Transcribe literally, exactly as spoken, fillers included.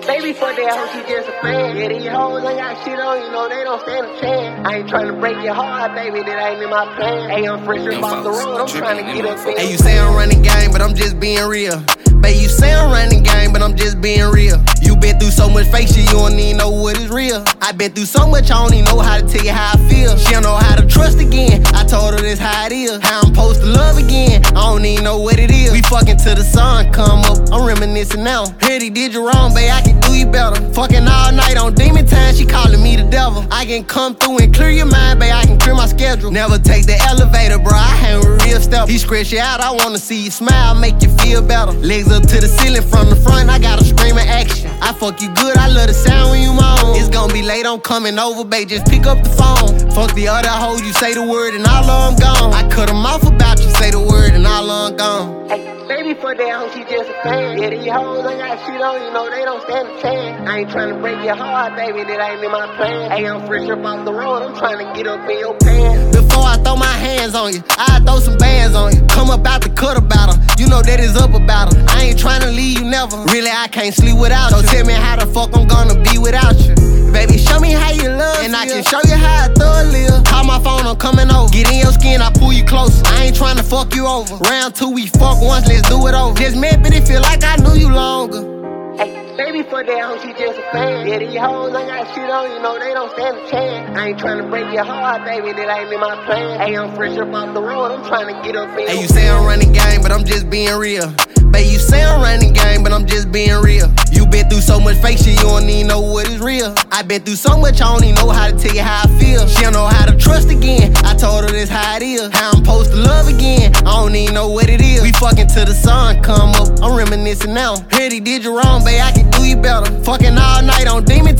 Baby, fuck that hoe, she just a fan. Yeah, these hoes ain't got shit on, you know they don't stand a chance. I ain't tryna break your heart, baby, that ain't in my plan. Hey, I'm fresh up off the road, I'm tryna get up in. Hey, you say I'm running game, but I'm just being real. Babe, you say I'm running game, but I'm just being real. You been through so much fake shit, you don't even know what is real. I been through so much, I don't even know how to tell you how I feel. She don't know how to trust again, I told her this how it is. How I'm supposed to love again, I don't even know what it is. We fucking till the sun come up, I'm reminiscing now. Petty did you wrong, babe, I can do you better. Fucking all night on demon time, she calling me the devil. I can come through and clear your mind, babe, I can clear my schedule. Never take the elevator, bro, I hang with real stuff. He scratch you out, I wanna see you smile, make you feel better. Legs up to the ceiling from the front, I gotta scream in action. I fuck you good, I love the sound when you moan. It's gonna be late, I'm coming over, babe, just pick up the phone. Fuck the other hoes, you say the word and all of them gone. I cut them off about you, say the word and all of them gone. Hey, baby, fuck that hoe, she just a fan. Yeah, these hoes ain't got shit on, you know they don't stand a chance. I ain't tryna break your heart, baby, that ain't in my plan. Hey, I'm fresh up off the road, I'm tryna get up in your pants. Before I throw my hands on you, I throw some bands on you. Come up out the cut about her, you know that is up about her. I ain't tryna leave you never, really I can't sleep without you. So tell me how the fuck I'm gonna be without you. Baby, show me how you love, and I can show you how I thoroughly live. Call my phone, I'm coming over. Get in your skin, I pull you closer. I ain't tryna fuck you over. Round two, we fuck once, let's do it over. Just met, but it feel like I knew you longer. Hey, baby, fuck that hoe, she just a fan. Yeah, these hoes ain't got shit on, you know they don't stand a chance. I ain't tryna break your heart, baby, that ain't in my plan. Hey, I'm fresh up off the road, I'm tryna get up in. Hey, you say I'm running game, but I'm just being real. Babe, you say I'm running game, but I'm just being real. You been through so much fake shit, you don't even know what is real. I been through so much, I don't even know how to tell you how I feel. She don't know how to trust again, I told her this how it is. How I'm supposed to love again, I don't even know what it is. We fucking till the sun come up, I'm reminiscing now. Petty did you wrong, babe, I can do you better. Fucking all night on demon